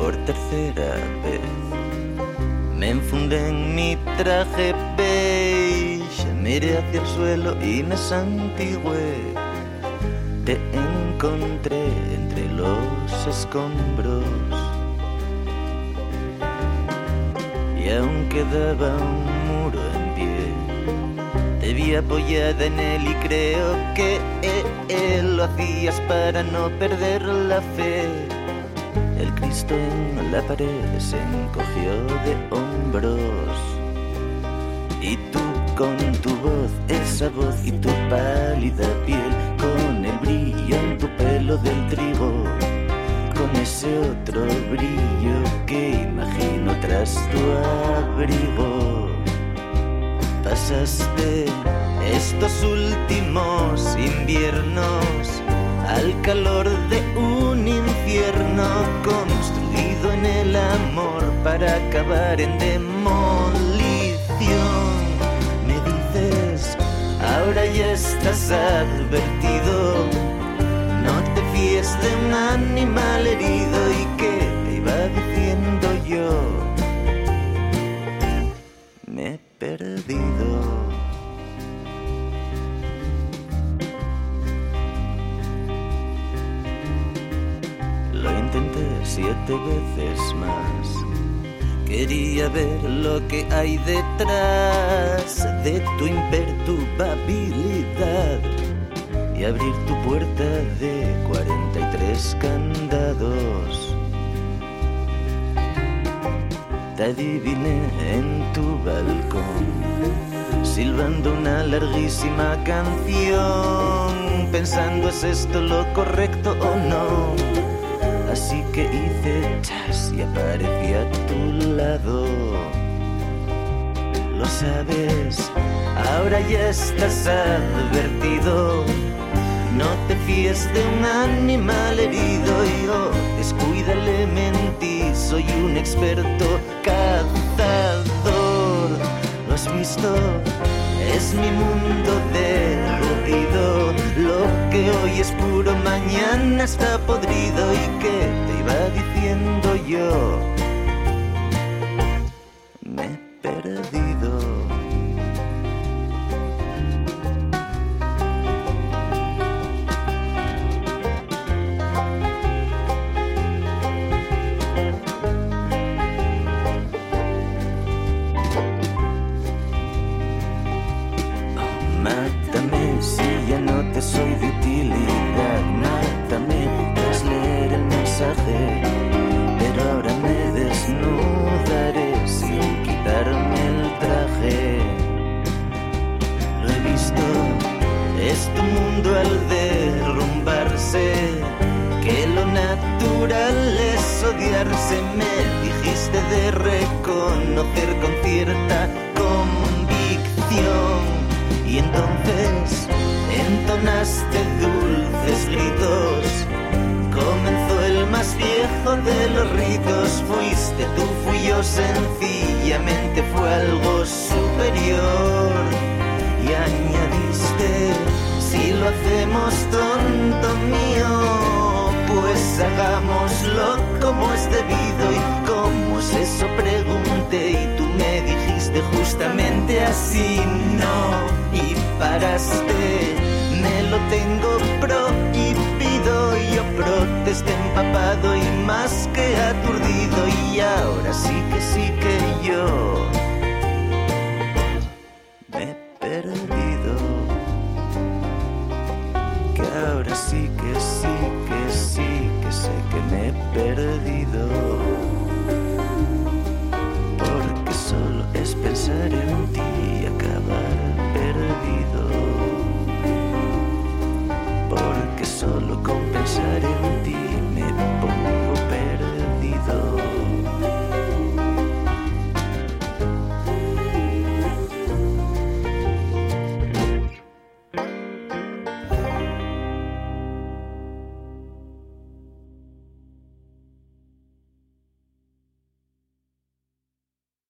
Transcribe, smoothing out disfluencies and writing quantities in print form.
por tercera vez. Me enfundé en mi traje beige, miré hacia el suelo y me santigué. Te encontré entre los escombros y aún quedaba un muro en pie. Te vi apoyada en él y creo que lo hacías para no perder la fe. El Cristo en la pared se encogió de hombros y tú con tu voz, esa voz y tu pálida piel, con el brillo en tu pelo del trigo, con ese otro brillo que imagino tras tu abrigo. Pasaste estos últimos inviernos al calor de un infierno construido en el amor para acabar en demolición. Me dices, ahora ya estás advertido, no te fíes de un animal herido. ¿Y qué te iba diciendo yo? Me he perdido. Lo intenté 7 veces más. Quería ver lo que hay detrás de tu imperturbabilidad y abrir tu puerta de 43 candados. Te adiviné en tu balcón, silbando una larguísima canción, pensando ¿es esto lo correcto o no? Así que hice chas y aparecí a tu lado. Lo sabes, ahora ya estás advertido, no te fíes de un animal herido. Yo, descuídale, mentí, soy un experto cazador. ¿Lo has visto? Es mi mundo derruido. Lo que hoy es puro, mañana está podrido. ¿Y qué te iba diciendo yo? Me he perdido. Mátame si ya no te soy de utilidad. Mátame tras leer el mensaje, pero ahora me desnudaré sin quitarme el traje. Lo he visto, es tu mundo al derrumbarse, que lo natural es odiarse. Me dijiste de reconocer con cierta convicción y entonces entonaste dulces gritos. Comenzó el más viejo de los ritos. Fuiste tú, fui yo, sencillamente fue algo superior. Y añadiste, si lo hacemos tonto mío, pues hagámoslo como es debido. ¿Y cómo es eso? Pregunté y tú me dijiste justamente así, no. Y paraste, me lo tengo prohibido. Y yo protesté empapado y más que aturdido. Y ahora sí que yo me he perdido. Que ahora sí que sé que me he perdido. Porque solo es pensar en ti.